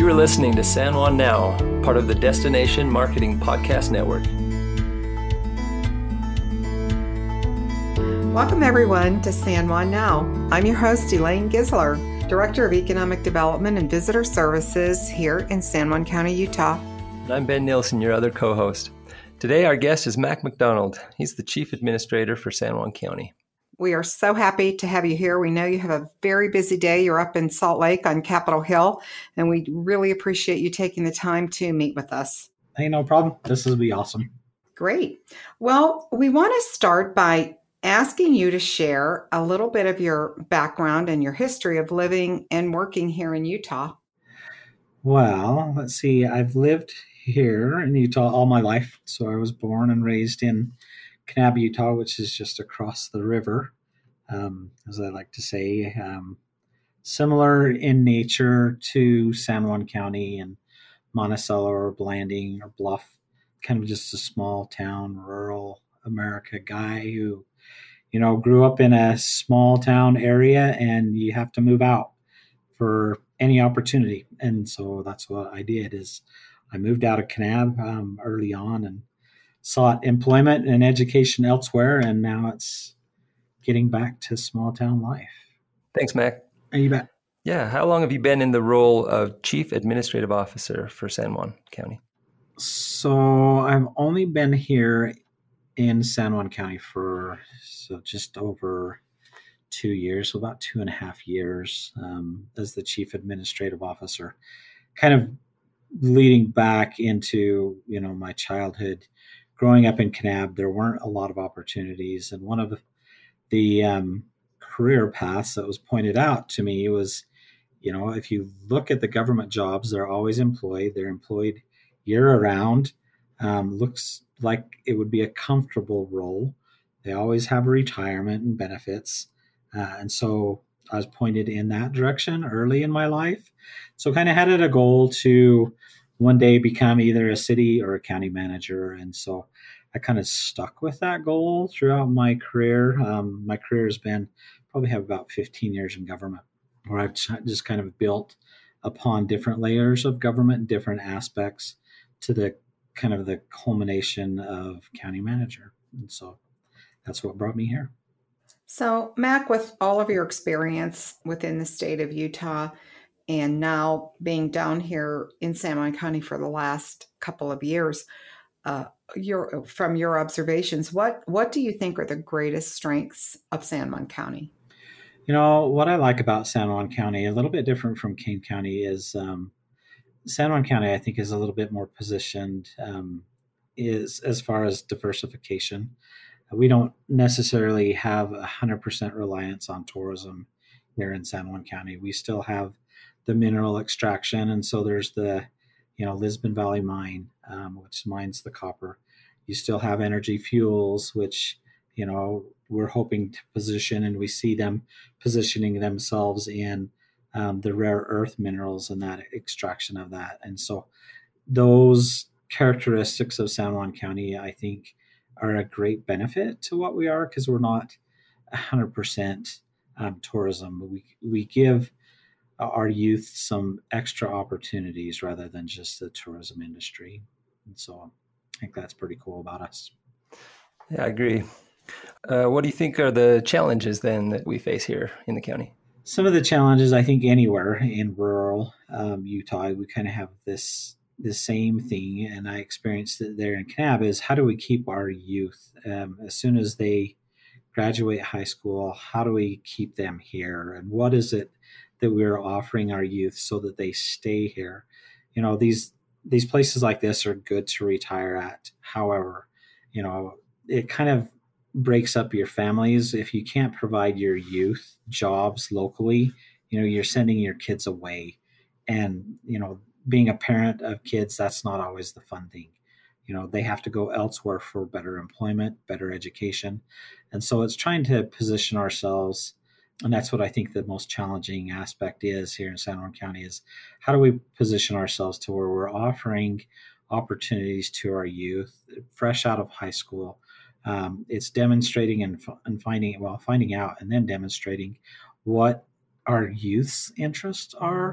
You are listening to San Juan Now, part of the Destination Marketing Podcast Network. Welcome, everyone, to San Juan Now. I'm your host, Elaine Gisler, Director of Economic Development and Visitor Services here in San Juan County, Utah. And I'm Ben Nielsen, your other co-host. Today, our guest is Mac McDonald. He's the Chief Administrator for San Juan County. We are so happy to have you here. We know you have a very busy day. You're up in Salt Lake on Capitol Hill, and we really appreciate you taking the time to meet with us. Hey, no problem. This will be awesome. Great. Well, we want to start by asking you to share a little bit of your background and your history of living and working here in Utah. Well, let's see. I've lived here in Utah all my life. So I was born and raised in Kanab, Utah, which is just across the river, as I like to say. Similar in nature to San Juan County and Monticello or Blanding or Bluff, kind of just a small town, rural America guy who, grew up in a small town area and you have to move out for any opportunity. And so that's what I did is I moved out of Kanab early on and sought employment and education elsewhere, and now it's getting back to small town life. Thanks, Mac. You bet. Yeah. How long have you been in the role of Chief Administrative Officer for San Juan County? So I've only been here in San Juan County for just over 2 years, so about 2.5 years as the Chief Administrative Officer, kind of leading back into, my childhood. Growing up in Kanab, there weren't a lot of opportunities. And one of the career paths that was pointed out to me was, if you look at the government jobs, they're always employed. They're employed year-round. Looks like it would be a comfortable role. They always have retirement and benefits. And so I was pointed in that direction early in my life. So kind of had it a goal to one day become either a city or a county manager. And so I kind of stuck with that goal throughout my career. My career has been probably have about 15 years in government, where I've just kind of built upon different layers of government, different aspects to the kind of the culmination of county manager. And so that's what brought me here. So, Mac, with all of your experience within the state of Utah, and now being down here in San Juan County for the last couple of years, from your observations, what do you think are the greatest strengths of San Juan County? What I like about San Juan County, a little bit different from Kane County, is San Juan County, I think, is a little bit more positioned is as far as diversification. We don't necessarily have 100% reliance on tourism here in San Juan County. We still have the mineral extraction. And so there's the, Lisbon Valley Mine, which mines the copper. You still have Energy Fuels, which, we're hoping to position, and we see them positioning themselves in the rare earth minerals and that extraction of that. And so those characteristics of San Juan County, I think, are a great benefit to what we are, because we're not 100% tourism. We give our youth some extra opportunities rather than just the tourism industry. And so I think that's pretty cool about us. Yeah, I agree. What do you think are the challenges then that we face here in the county? Some of the challenges, I think, anywhere in rural Utah, we kind of have the same thing, and I experienced it there in Kanab, is how do we keep our youth as soon as they graduate high school? How do we keep them here? And what is it that we're offering our youth so that they stay here? These places like this are good to retire at. However, it kind of breaks up your families. If you can't provide your youth jobs locally, you're sending your kids away. And, being a parent of kids, that's not always the fun thing. They have to go elsewhere for better employment, better education. And so it's trying to position ourselves. And that's what I think the most challenging aspect is here in San Juan County, is how do we position ourselves to where we're offering opportunities to our youth fresh out of high school. It's demonstrating and finding out and then demonstrating what our youth's interests are,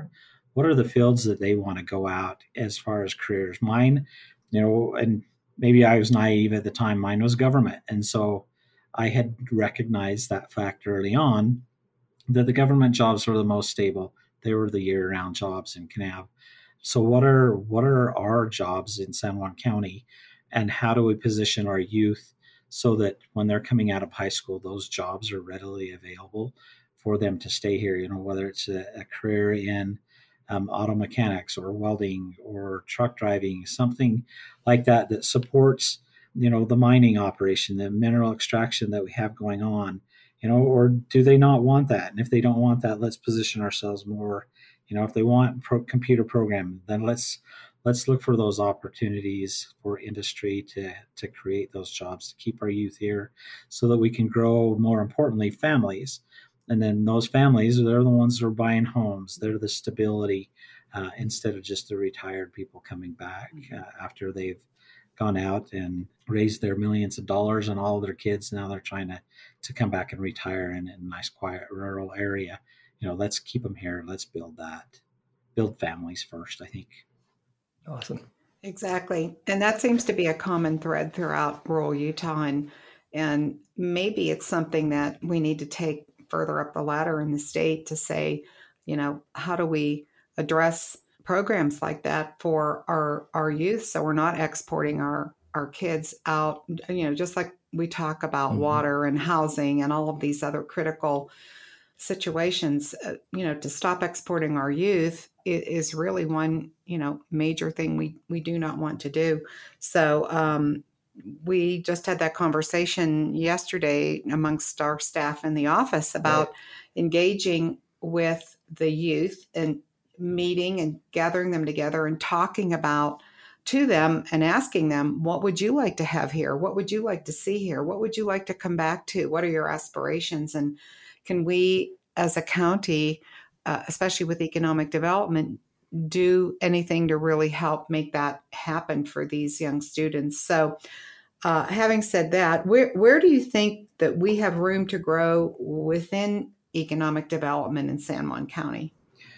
what are the fields that they want to go out as far as careers. Mine, and maybe I was naive at the time, mine was government. And so I had recognized that fact early on, that the government jobs were the most stable. They were the year-round jobs in Kanab. So what are our jobs in San Juan County, and how do we position our youth so that when they're coming out of high school, those jobs are readily available for them to stay here? Whether it's a career in auto mechanics or welding or truck driving, something like that supports, the mining operation, the mineral extraction that we have going on, or do they not want that? And if they don't want that, let's position ourselves more. If they want computer programming, then let's look for those opportunities for industry to create those jobs, to keep our youth here so that we can grow, more importantly, families. And then those families, they're the ones that are buying homes. They're the stability instead of just the retired people coming back after they've gone out and raised their millions of dollars and all of their kids. Now they're trying to come back and retire in a nice, quiet, rural area. Let's keep them here. Let's build families first, I think. Awesome. Exactly. And that seems to be a common thread throughout rural Utah. And maybe it's something that we need to take further up the ladder in the state to say, how do we address programs like that for our youth, so we're not exporting our kids out, just like we talk about water and housing and all of these other critical situations, to stop exporting our youth is really one, major thing we do not want to do. So we just had that conversation yesterday amongst our staff in the office about engaging with the youth and meeting and gathering them together and talking about to them and asking them, what would you like to have here? What would you like to see here? What would you like to come back to? What are your aspirations? And can we, as a county, especially with economic development, do anything to really help make that happen for these young students? So having said that, where do you think that we have room to grow within economic development in San Juan County?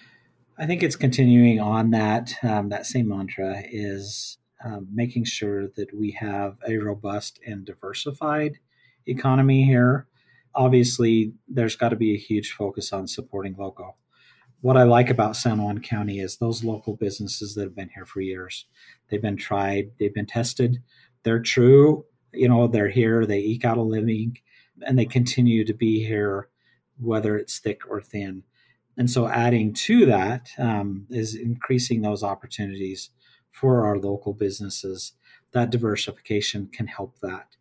I think it's continuing on that same mantra is making sure that we have a robust and diversified economy here. Obviously, there's got to be a huge focus on supporting local. What I like about San Juan County is those local businesses that have been here for years. They've been tried, they've been tested, they're true, they're here, they eke out a living, and they continue to be here, whether it's thick or thin. And so adding to that is increasing those opportunities for our local businesses. That diversification can help that.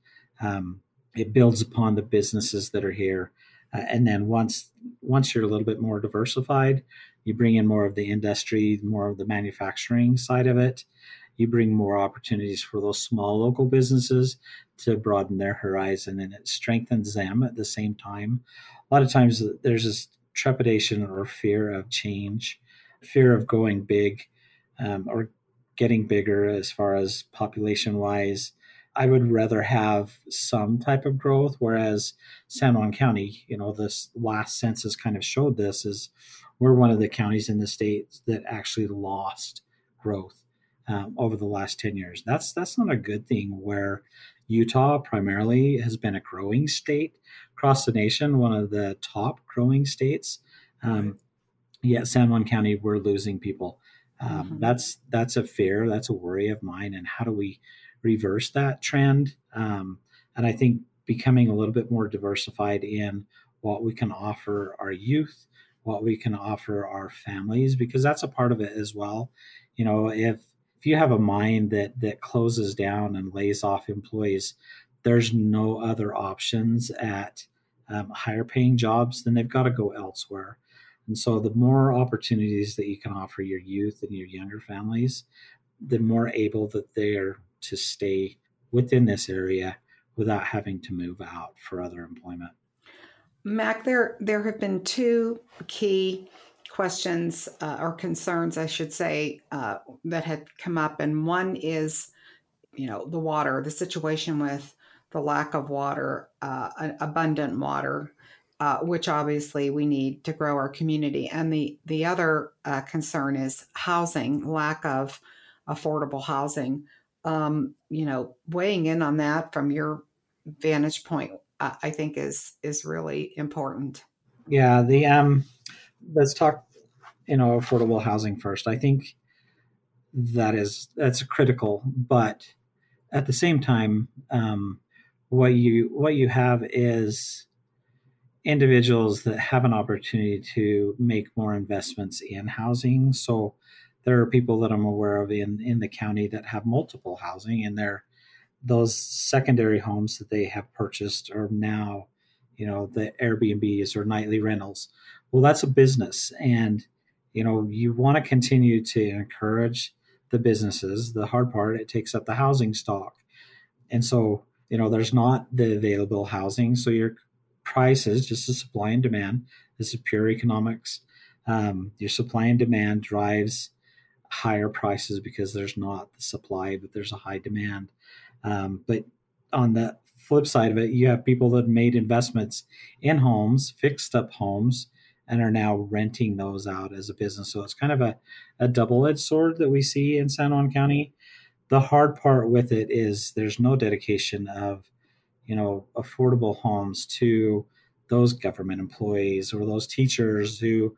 It builds upon the businesses that are here. And then once you're a little bit more diversified, you bring in more of the industry, more of the manufacturing side of it. You bring more opportunities for those small local businesses to broaden their horizon, and it strengthens them at the same time. A lot of times there's this trepidation or fear of change, fear of going big or getting bigger as far as population wise. I would rather have some type of growth, whereas San Juan County, this last census kind of showed this, is we're one of the counties in the state that actually lost growth over the last 10 years. That's not a good thing, where Utah primarily has been a growing state across the nation, one of the top growing states. Yet San Juan County, we're losing people. That's a fear, that's a worry of mine. And how do we reverse that trend? And I think becoming a little bit more diversified in what we can offer our youth, what we can offer our families, because that's a part of it as well. If you have a mine that closes down and lays off employees, there's no other options at higher paying jobs, then they've got to go elsewhere. And so the more opportunities that you can offer your youth and your younger families, the more able that they're to stay within this area without having to move out for other employment. Mac, there have been two key questions or concerns, I should say, that had come up. And one is, the water, the situation with the lack of water, abundant water. which obviously we need to grow our community. And the other concern is housing, lack of affordable housing. Weighing in on that from your vantage point, I think is really important. Yeah, let's talk, affordable housing first. I think that's critical, but at the same time, what you have is individuals that have an opportunity to make more investments in housing. So there are people that I'm aware of in the county that have multiple housing, and those secondary homes that they have purchased are now, the Airbnbs or nightly rentals. Well, that's a business, and you want to continue to encourage the businesses. The hard part, it takes up the housing stock, and so there's not the available housing. So your prices, just a supply and demand. This is pure economics. Your supply and demand drives higher prices because there's not the supply, but there's a high demand. But on the flip side of it, you have people that made investments in homes, fixed up homes, and are now renting those out as a business. So it's kind of a double-edged sword that we see in San Juan County. The hard part with it is there's no dedication of, affordable homes to those government employees or those teachers who,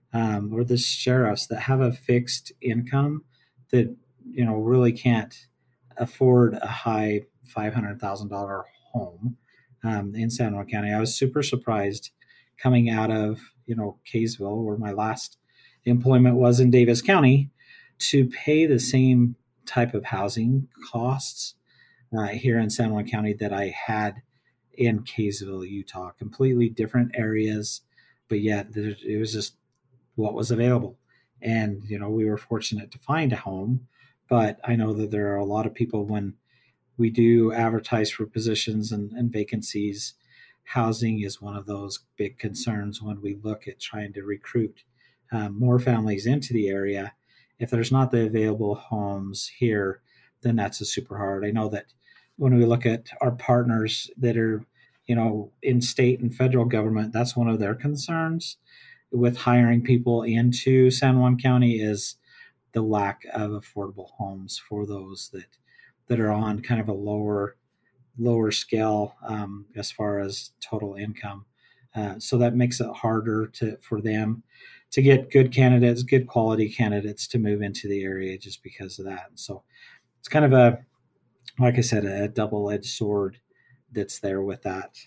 or the sheriffs that have a fixed income that, really can't afford a high $500,000 home in San Juan County. I was super surprised coming out of, Kaysville, where my last employment was in Davis County, to pay the same type of housing costs here in San Juan County that I had in Kaysville, Utah. Completely different areas, but yet it was just what was available. And, we were fortunate to find a home, but I know that there are a lot of people, when we do advertise for positions and vacancies, housing is one of those big concerns when we look at trying to recruit more families into the area. If there's not the available homes here, then that's a super hard. I know that when we look at our partners that are, in state and federal government, that's one of their concerns with hiring people into San Juan County is the lack of affordable homes for those that are on kind of a lower scale as far as total income. So that makes it harder for them to get good quality candidates to move into the area just because of that. So it's kind of like I said, a double-edged sword that's there with that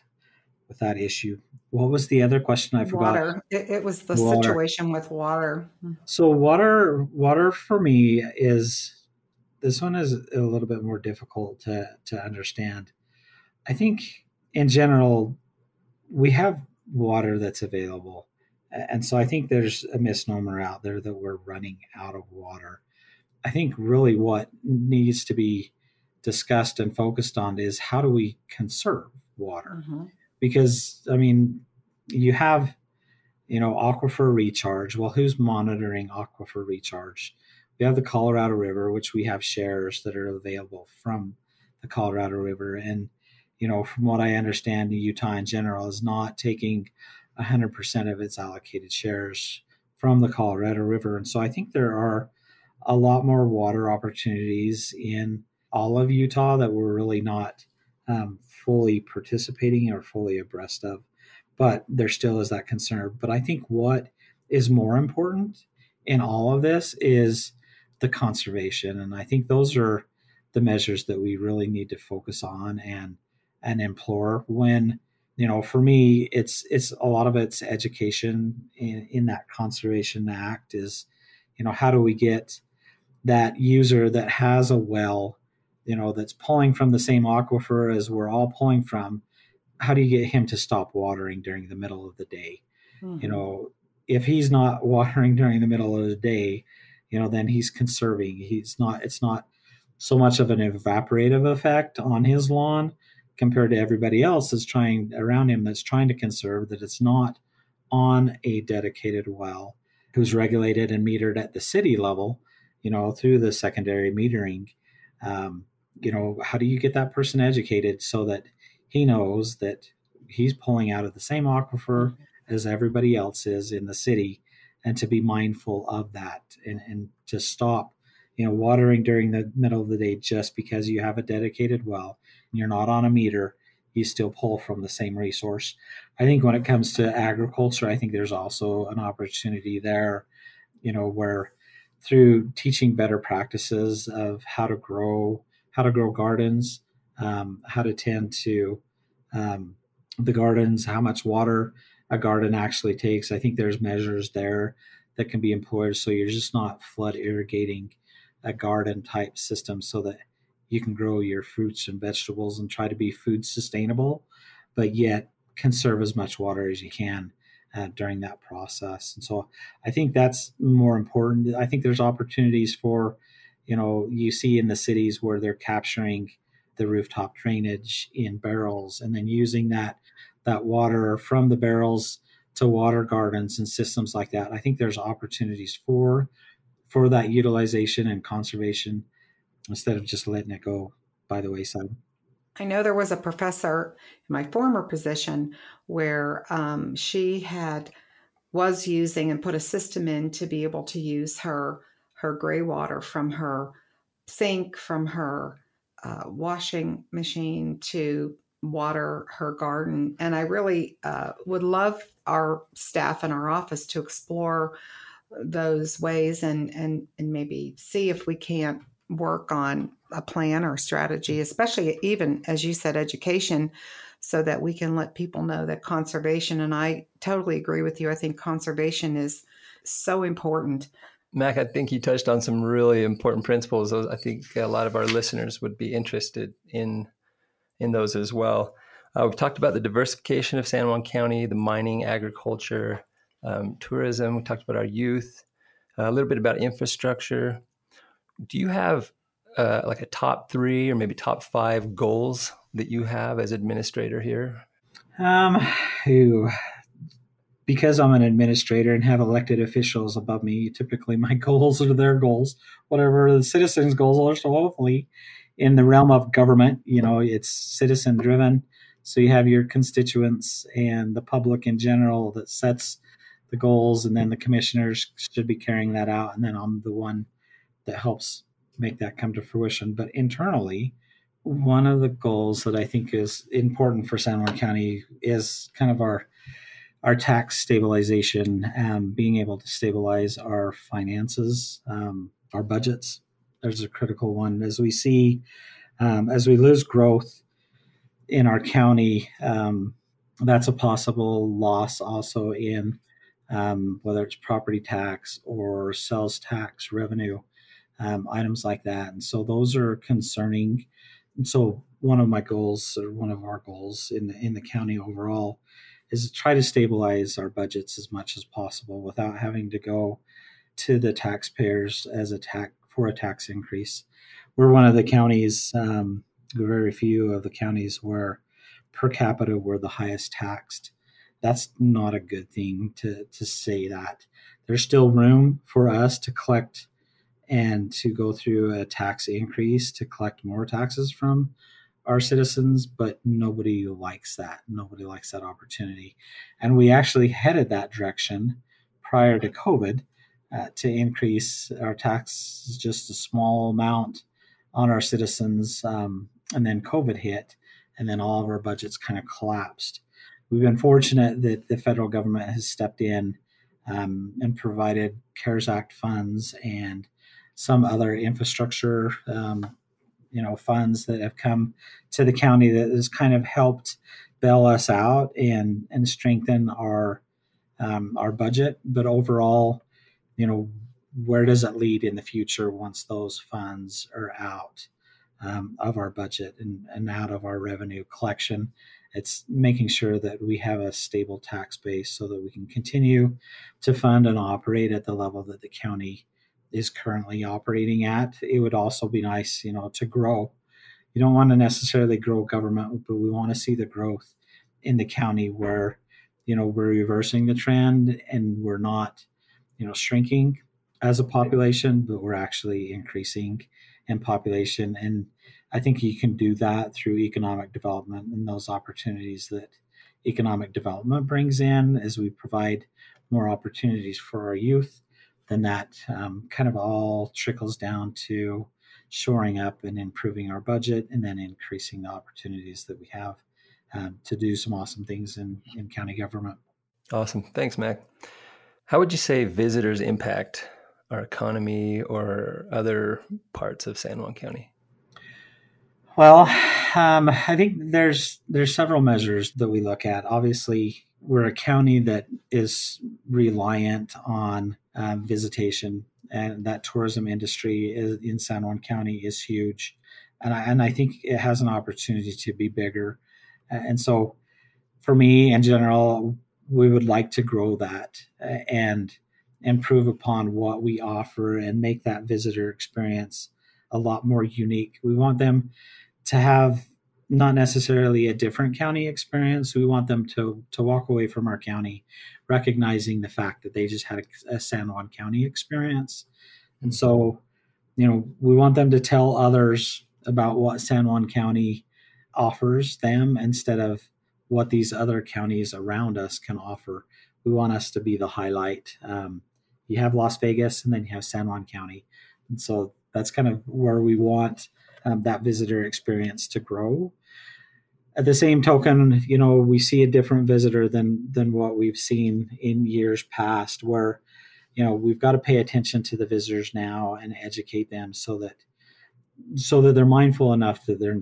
issue. What was the other question? I forgot. Water. It was the situation with water. So water for me this one is a little bit more difficult to understand. I think in general, we have water that's available. And so I think there's a misnomer out there that we're running out of water. I think really what needs to be discussed and focused on is how do we conserve water? Mm-hmm. Because, you have, aquifer recharge. Well, who's monitoring aquifer recharge? We have the Colorado River, which we have shares that are available from the Colorado River. And, from what I understand, Utah in general is not taking 100% of its allocated shares from the Colorado River. And so I think there are a lot more water opportunities in all of Utah that we're really not fully participating or fully abreast of. But there still is that concern. But I think what is more important in all of this is the conservation. And I think those are the measures that we really need to focus on and implore when, for me, it's a lot of it's education in that Conservation Act is, how do we get that user that has a well, that's pulling from the same aquifer as we're all pulling from, how do you get him to stop watering during the middle of the day? Mm-hmm. If he's not watering during the middle of the day, then he's conserving. It's not so much of an evaporative effect on his lawn compared to everybody else that's trying around him that's trying to conserve, that it's not on a dedicated well who's regulated and metered at the city level, through the secondary metering. How do you get that person educated so that he knows that, he's pulling out of the same aquifer as everybody else is in the city, and to be mindful of that and to stop, watering during the middle of the day just because you have a dedicated well and you're not on a meter, you still pull from the same resource. I think when it comes to agriculture, I think there's also an opportunity there, where through teaching better practices of how to grow gardens, how to tend to the gardens, how much water a garden actually takes. I think there's measures there that can be employed so you're just not flood irrigating a garden type system, so that you can grow your fruits and vegetables and try to be food sustainable, but yet conserve as much water as you can during that process. And so I think that's more important. I think there's opportunities for, you see in the cities where they're capturing the rooftop drainage in barrels and then using that water from the barrels to water gardens and systems like that. I think there's opportunities for that utilization and conservation instead of just letting it go by the wayside. I know there was a professor in my former position where she was using and put a system in to be able to use her gray water from her sink, from her washing machine to water her garden. And I really would love our staff in our office to explore those ways and maybe see if we can't work on a plan or strategy, especially even, as you said, education, so that we can let people know that conservation, and I totally agree with you, I think conservation is so important. Mac, I think you touched on some really important principles. I think a lot of our listeners would be interested in those as well. We've talked about the diversification of San Juan County, the mining, agriculture, tourism. We talked about our youth, a little bit about infrastructure. Do you have like a top 3 or maybe top 5 goals that you have as administrator here? Because I'm an administrator and have elected officials above me, typically my goals are their goals. Whatever the citizens' goals are, so hopefully in the realm of government, it's citizen driven. So you have your constituents and the public in general that sets the goals, and then the commissioners should be carrying that out. And then I'm the one that helps make that come to fruition. But internally, one of the goals that I think is important for San Juan County is kind of our tax stabilization, being able to stabilize our finances, our budgets. There's a critical one. As we see, as we lose growth in our county, that's a possible loss also in whether it's property tax or sales tax revenue, items like that. And so those are concerning. And so one of my goals, or one of our goals in the county overall, is to try to stabilize our budgets as much as possible without having to go to the taxpayers for a tax increase. We're one of the counties, very few of the counties where per capita we're the highest taxed. That's not a good thing to say that. There's still room for us to collect and to go through a tax increase to collect more taxes from our citizens, but nobody likes that. Nobody likes that opportunity. And we actually headed that direction prior to COVID to increase our tax just a small amount on our citizens. And then COVID hit, and then all of our budgets kind of collapsed. We've been fortunate that the federal government has stepped in and provided CARES Act funds and some other infrastructure funds that have come to the county that has kind of helped bail us out and strengthen our budget. But overall, where does it lead in the future once those funds are out of our budget and out of our revenue collection? It's making sure that we have a stable tax base so that we can continue to fund and operate at the level that the county is currently operating at. It would also be nice, to grow. You don't want to necessarily grow government, but we want to see the growth in the county where, we're reversing the trend and we're not, shrinking as a population, but we're actually increasing in population. And I think you can do that through economic development and those opportunities that economic development brings in as we provide more opportunities for our youth, then that kind of all trickles down to shoring up and improving our budget and then increasing the opportunities that we have to do some awesome things in county government. Awesome. Thanks, Mac. How would you say visitors impact our economy or other parts of San Juan County? Well, I think there's several measures that we look at. Obviously, we're a county that is reliant on visitation, and that tourism industry in San Juan County is huge. And I think it has an opportunity to be bigger. And so for me in general, we would like to grow that and improve upon what we offer and make that visitor experience a lot more unique. We want them to have not necessarily a different county experience. We want them to walk away from our county recognizing the fact that they just had a San Juan County experience. And so, we want them to tell others about what San Juan County offers them instead of what these other counties around us can offer. We want us to be the highlight. You have Las Vegas and then you have San Juan County. And so that's kind of where we want that visitor experience to grow. At the same token, we see a different visitor than what we've seen in years past, where, we've got to pay attention to the visitors now and educate them so that they're mindful enough that they're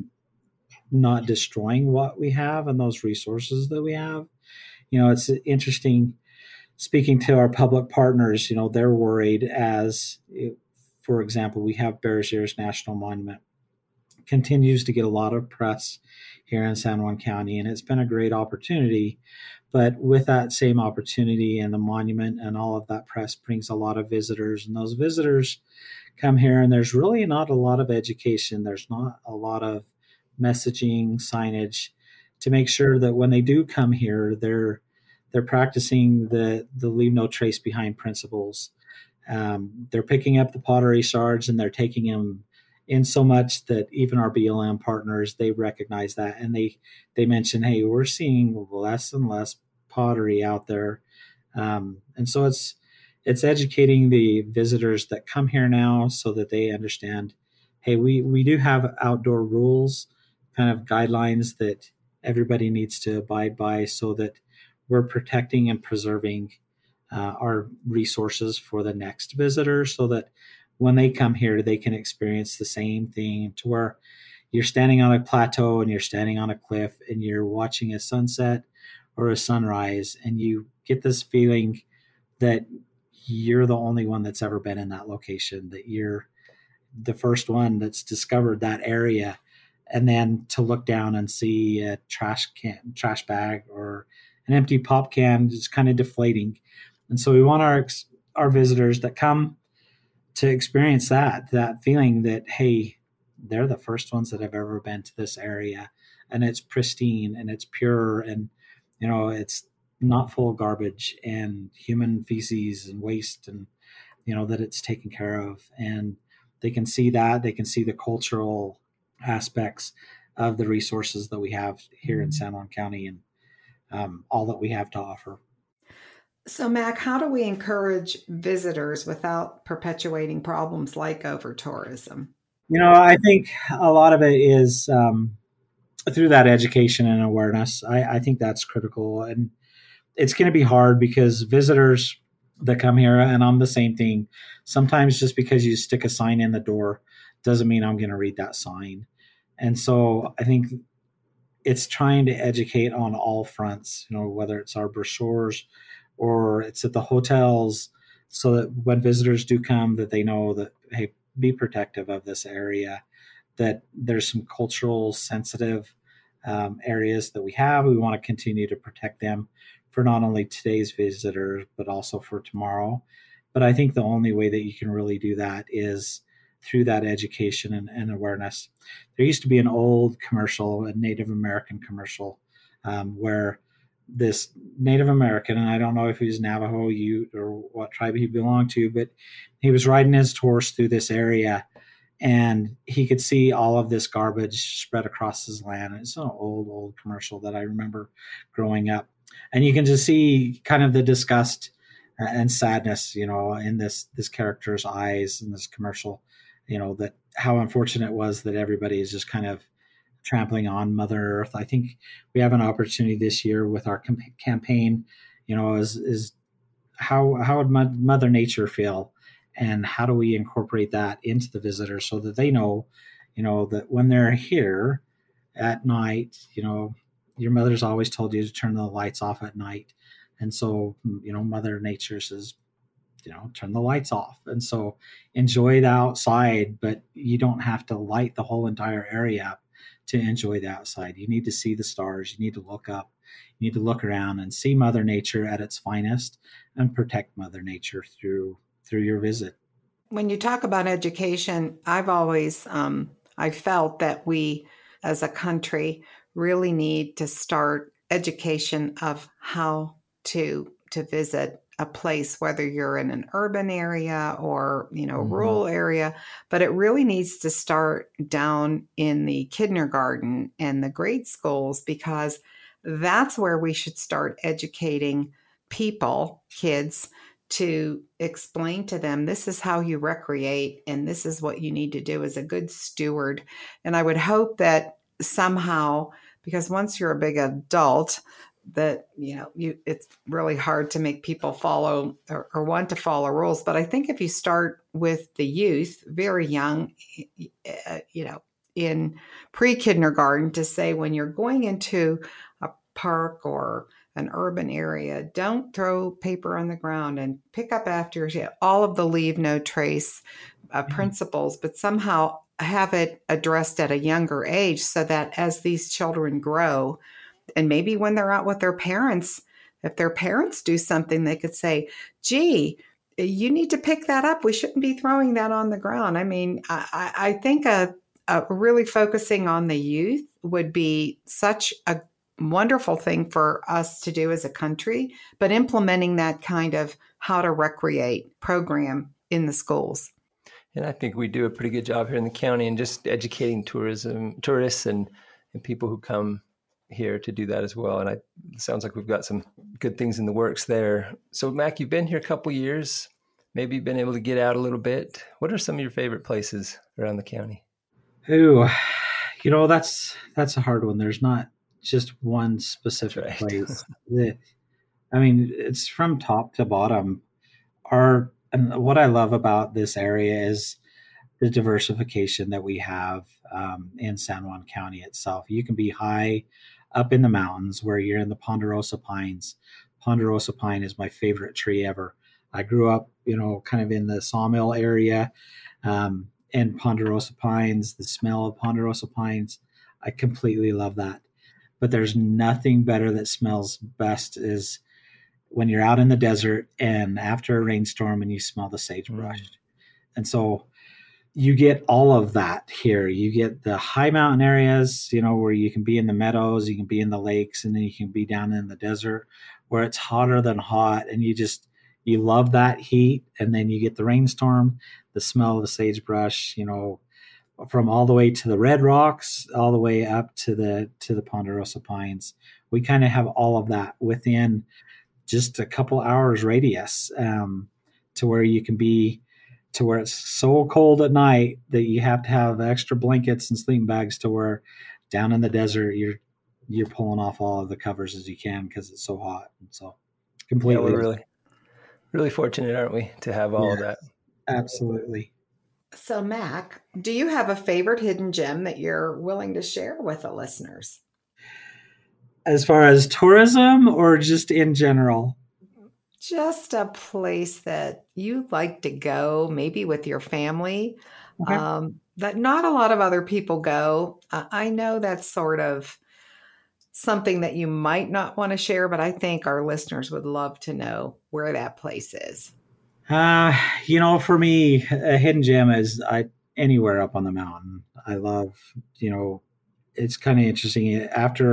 not destroying what we have and those resources that we have. It's interesting speaking to our public partners, they're worried as, for example, we have Bears Ears National Monument. Continues to get a lot of press here in San Juan County, and it's been a great opportunity. But with that same opportunity and the monument and all of that press brings a lot of visitors, and those visitors come here and there's really not a lot of education. There's not a lot of messaging, signage to make sure that when they do come here, they're practicing the leave no trace behind principles. They're picking up the pottery shards and they're taking them in so much that even our BLM partners, they recognize that. And they mention, hey, we're seeing less and less pottery out there. And so it's educating the visitors that come here now so that they understand, hey, we do have outdoor rules, kind of guidelines that everybody needs to abide by so that we're protecting and preserving our resources for the next visitor so that when they come here, they can experience the same thing to where you're standing on a plateau and you're standing on a cliff and you're watching a sunset or a sunrise and you get this feeling that you're the only one that's ever been in that location, that you're the first one that's discovered that area. And then to look down and see a trash bag or an empty pop can is kind of deflating. And so we want our visitors that come to experience that feeling that, hey, they're the first ones that have ever been to this area and it's pristine and it's pure and, it's not full of garbage and human feces and waste and, that it's taken care of. And they can see that. They can see the cultural aspects of the resources that we have here in San Juan County and all that we have to offer. So, Mac, how do we encourage visitors without perpetuating problems like over-tourism? I think a lot of it is through that education and awareness. I think that's critical. And it's going to be hard because visitors that come here, and I'm the same thing, sometimes just because you stick a sign in the door doesn't mean I'm going to read that sign. And so I think it's trying to educate on all fronts, whether it's our brochures or it's at the hotels, so that when visitors do come, that they know that, hey, be protective of this area, that there's some cultural sensitive areas that we have. We want to continue to protect them for not only today's visitors, but also for tomorrow. But I think the only way that you can really do that is through that education and awareness. There used to be an old commercial, a Native American commercial, where this Native American, and I don't know if he was Navajo, Ute, or what tribe he belonged to, but he was riding his horse through this area and he could see all of this garbage spread across his land. It's an old commercial that I remember growing up, and you can just see kind of the disgust and sadness, in this character's eyes in this commercial. That how unfortunate it was that everybody is just kind of trampling on Mother Earth. I think we have an opportunity this year with our campaign. Is how would Mother Nature feel, and how do we incorporate that into the visitors so that they know, that when they're here at night, your mother's always told you to turn the lights off at night. And so, Mother Nature says, turn the lights off. And so enjoy the outside, but you don't have to light the whole entire area up to enjoy the outside. You need to see the stars. You need to look up. You need to look around and see Mother Nature at its finest and protect Mother Nature through your visit. When you talk about education, I've always, I felt that we as a country really need to start education of how to visit a place, whether you're in an urban area or, rural area, but it really needs to start down in the kindergarten and the grade schools, because that's where we should start educating kids, to explain to them, this is how you recreate and this is what you need to do as a good steward. And I would hope that somehow, because once you're a big adult, that, it's really hard to make people follow or want to follow rules. But I think if you start with the youth very young, in pre-kindergarten, to say, when you're going into a park or an urban area, don't throw paper on the ground and pick up after you, all of the leave no trace principles, but somehow have it addressed at a younger age, so that as these children grow, and maybe when they're out with their parents, if their parents do something, they could say, gee, you need to pick that up. We shouldn't be throwing that on the ground. I mean, I think really focusing on the youth would be such a wonderful thing for us to do as a country, but implementing that kind of how to recreate program in the schools. And I think we do a pretty good job here in the county, and just educating tourists and people who come here to do that as well. And it sounds like we've got some good things in the works there. So Mac, you've been here a couple of years, maybe you've been able to get out a little bit. What are some of your favorite places around the county? Ooh, that's a hard one. There's not just one specific place. It's from top to bottom. And what I love about this area is the diversification that we have in San Juan County itself. You can be high up in the mountains where you're in the Ponderosa Pines. Ponderosa pine is my favorite tree ever. I grew up, kind of in the Sawmill area, and Ponderosa pines, the smell of Ponderosa pines, I completely love that. But there's nothing better that smells best is when you're out in the desert and after a rainstorm and you smell the sagebrush. And so you get all of that here. You get the high mountain areas, where you can be in the meadows, you can be in the lakes, and then you can be down in the desert where it's hotter than hot. And you love that heat. And then you get the rainstorm, the smell of the sagebrush, from all the way to the Red Rocks, all the way up to the Ponderosa Pines. We kind of have all of that within just a couple hours radius, to where you can be, to where it's so cold at night that you have to have extra blankets and sleeping bags, to where down in the desert you're pulling off all of the covers as you can because it's so hot. And so completely. Yeah, we're really fortunate, aren't we, to have all of that? Absolutely. So Mac, do you have a favorite hidden gem that you're willing to share with the listeners? As far as tourism or just in general? Just a place that you like to go, maybe with your family, Okay. that not a lot of other people go. I know that's sort of something that you might not want to share, but I think our listeners would love to know where that place is. For me, a hidden gem is anywhere up on the mountain. I love, it's kind of interesting.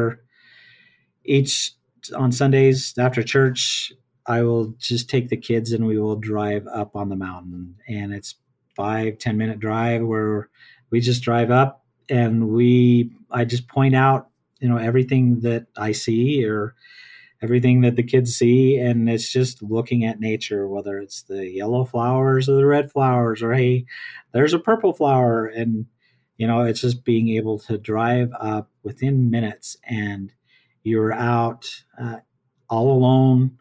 On Sundays after church, I will just take the kids and we will drive up on the mountain, and it's 5-10 minute drive where we just drive up and I just point out, everything that I see or everything that the kids see. And it's just looking at nature, whether it's the yellow flowers or the red flowers, or, hey, there's a purple flower. And, it's just being able to drive up within minutes and you're out all alone,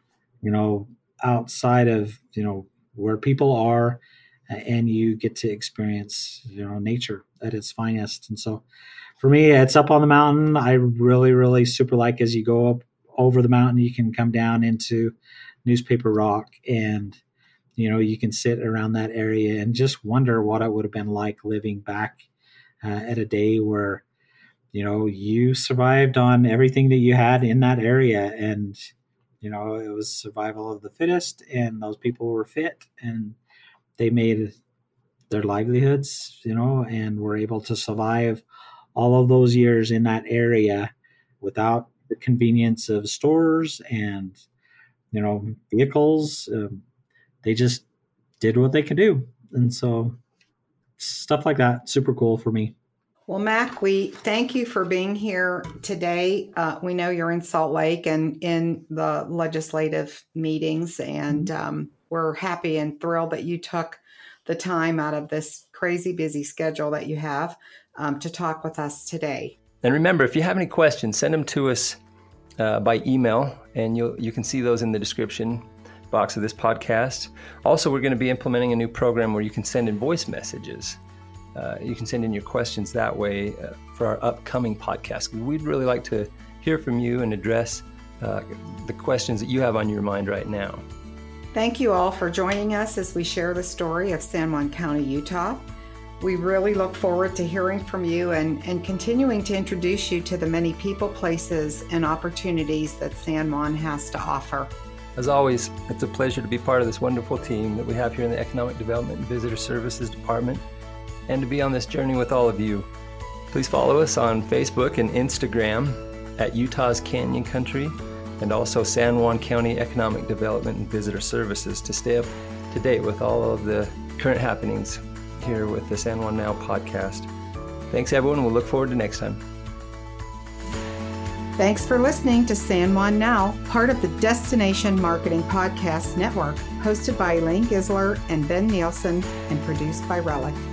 outside of, where people are, and you get to experience, nature at its finest. And so for me, it's up on the mountain. I really, really super like as you go up over the mountain, you can come down into Newspaper Rock and, you can sit around that area and just wonder what it would have been like living back at a day where, you survived on everything that you had in that area. And, it was survival of the fittest, and those people were fit and they made their livelihoods, and were able to survive all of those years in that area without the convenience of stores and, vehicles. They just did what they could do. And so stuff like that, super cool for me. Well, Mac, we thank you for being here today. We know you're in Salt Lake and in the legislative meetings, and we're happy and thrilled that you took the time out of this crazy busy schedule that you have to talk with us today. And remember, if you have any questions, send them to us by email, and you can see those in the description box of this podcast. Also, we're going to be implementing a new program where you can send in voice messages. You can send in your questions that way for our upcoming podcast. We'd really like to hear from you and address the questions that you have on your mind right now. Thank you all for joining us as we share the story of San Juan County, Utah. We really look forward to hearing from you and continuing to introduce you to the many people, places, and opportunities that San Juan has to offer. As always, it's a pleasure to be part of this wonderful team that we have here in the Economic Development and Visitor Services Department, and to be on this journey with all of you. Please follow us on Facebook and Instagram at Utah's Canyon Country, and also San Juan County Economic Development and Visitor Services to stay up to date with all of the current happenings here with the San Juan Now podcast. Thanks, everyone. We'll look forward to next time. Thanks for listening to San Juan Now, part of the Destination Marketing Podcast Network, hosted by Elaine Gisler and Ben Nielsen, and produced by Relic.